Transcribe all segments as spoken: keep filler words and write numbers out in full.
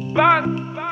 Bad.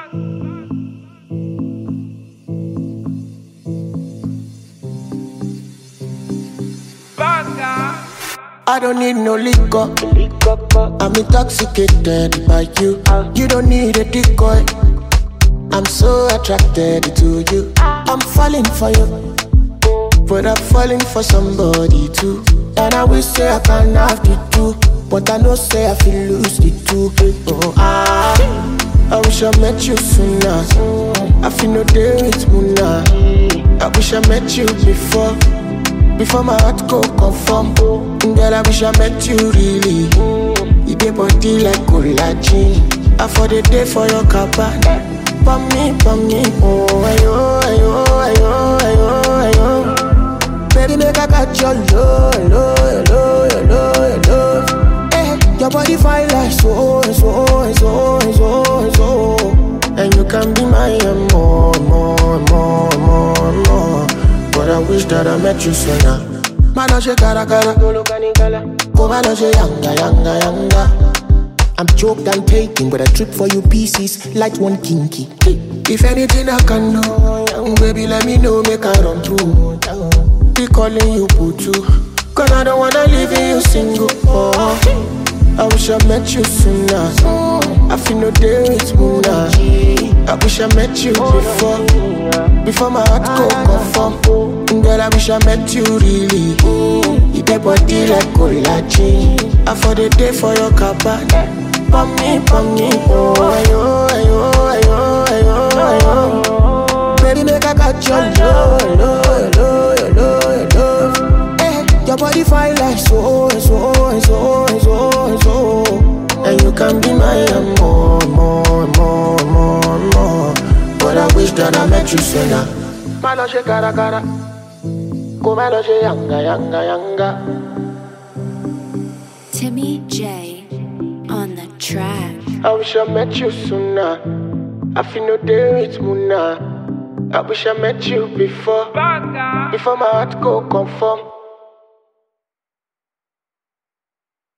Bad. I don't need no liquor. I'm intoxicated by you. You don't need a decoy. I'm so attracted to you. I'm falling for you, but I'm falling for somebody too. And I wish say I can have the two, but I know say I feel lose the two. Oh, ah, I wish I met you sooner. I feel no day with Muna. I wish I met you before, before my heart go conform. Girl, I wish I met you really. You get body like collagen. I for the day for your cabana. For me, for me, oh, ayo, ayo, ayo, ayo, ayo. Baby, make I catch your love, love, love, love, love. Eh, your body fine like so, so, so, so, so. And you can be my more, more, more, more, more. But I wish that I met you sooner. Manoche cara cara, golo canicala. Go manoche yanga, yanga, yanga. I'm choked and taking, but I trip for you pieces, like one kinky. If anything I can do, baby, let me know, make I run through. Be calling you Putu, cause I don't wanna leave you single. Oh, I wish I met you sooner. I feel no day with Muna. I wish I met you before, before my heart go conform. Girl, I wish I met you really. You get body like collagen. I for the day for your cabana. For me, for me, oh, ayo, ayo, ayo, ayo, ayo. Baby, make I catch your love, love, love, love, love. Eh, your body fine like so, so, so, so, so. And you can be my more, more, more, more, more. But I wish that I met you sooner. Manoche cara cara, go manoche yanga, yanga, yanga. Timmy J on the track. I wish I met you sooner. I feel no day with Muna. I wish I met you before, Bad. before my heart go conform.